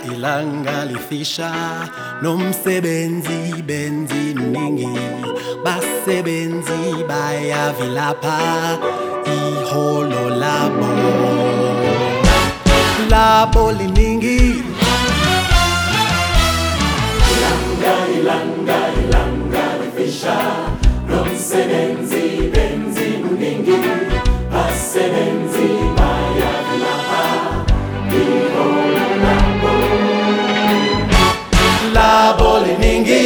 ilanga lifisha nomsebenzi benzi mningi basebenzi bayavilapha iholo labo liningi ilanga lifisha nomsebenzi benzi mningi basebenzi bayavilapha iholo labo liningi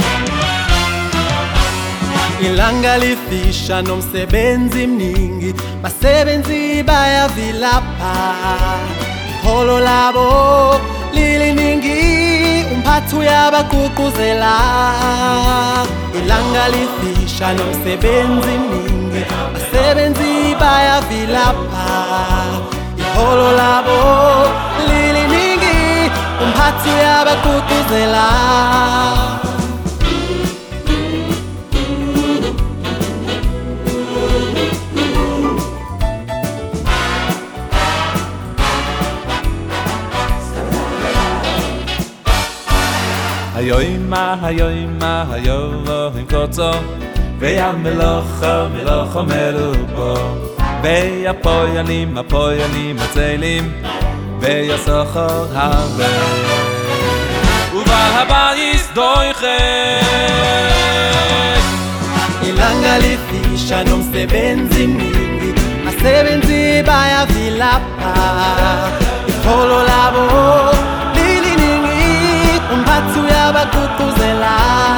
ilanga lifisha nomsebenzi mningi basebenzi bayavilapha iholo labo liningi umphathi uyabagqugquzela ilanga lifisha nomsebenzi mningi basebenzi bayavilapha iholo labo liningi umphathi uyabagqugquzela Hayoima, Elohim kotzo Ve'amelocha merubo Ve'apoyalim atzelim Ve'yasochor harbe Uvahabayis doichet ilanga lifisha nomsebenzi mningi basebenzi bayavilapha iholo labo umphathi uyabagqugquzela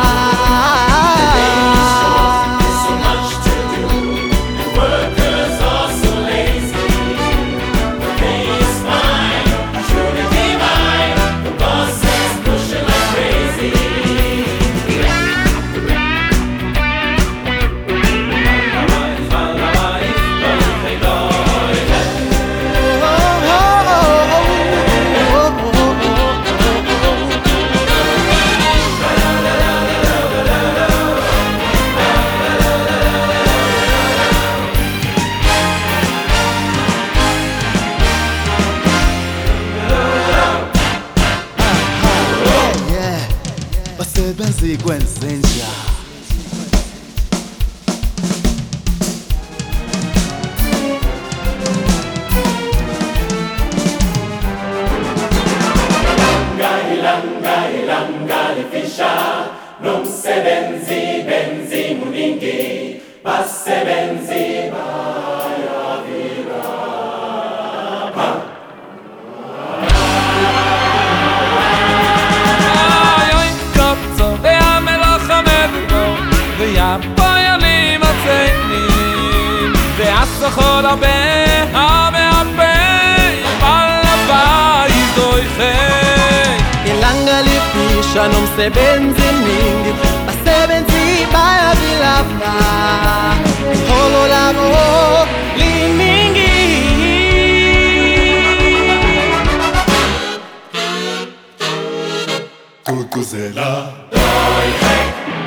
basebenzi kwenzenja ilanga lifisha nomsebenzi benzi muningi basebenzi bayavilapha Ve'apoyalim atzelim Ve'asochor harbe Ve'abayis doichet ilanga lifisha nomsebenzi mningi basebenzi bayavilapha iholo labo liningi gqugquzela